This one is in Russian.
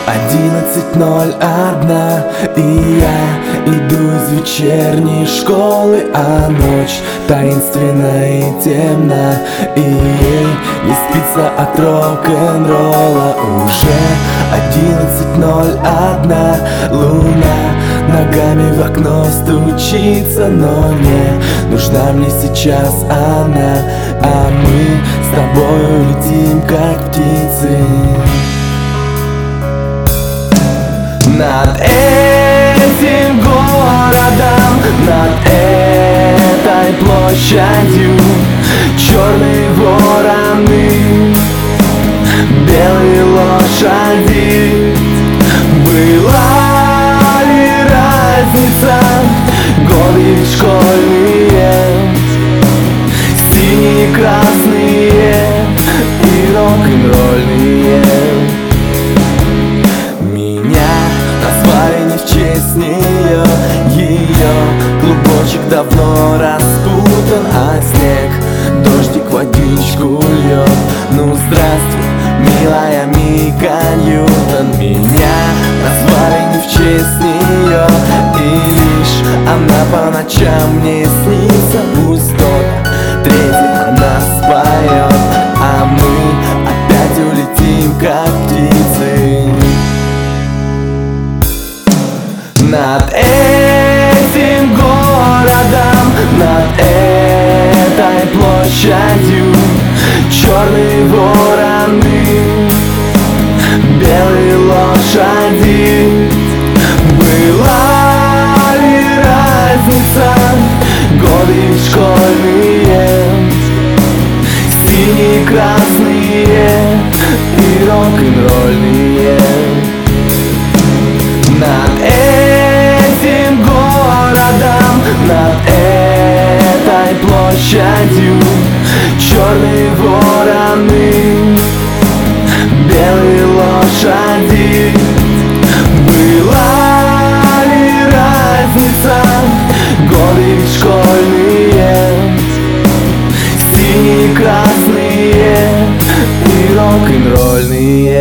11:01, и я иду из вечерней школы, а ночь таинственна и темна, и ей не спится от рок-н-ролла. Уже 11:01, луна ногами в окно стучится, но не нужна мне сейчас она, а мы с тобою летим как птицы. Над этим городом, над этой площадью черные вороны, белые лошади. Была ли разница, годы школьные, синие, красные и рок-н-ролльные? Не в честь нее, ее клубочек давно распутан, а снег, дождик, водичку льет. Ну здравствуй, милая Мика Ньютон. Меня назвали не в честь нее, и лишь она по ночам мне снится. Пусть кто-то третий она споет, а мы опять улетим как птицы. Над этим городом, над этой площадью черные вороны, белые лошади. Была ли разница, годы школьные, синие, красные и рок-н-ролльные? Над этим городом, над этой площадью черные вороны, белые лошади. Была ли разница, годы школьные, синие, красные и рок-н-ролльные?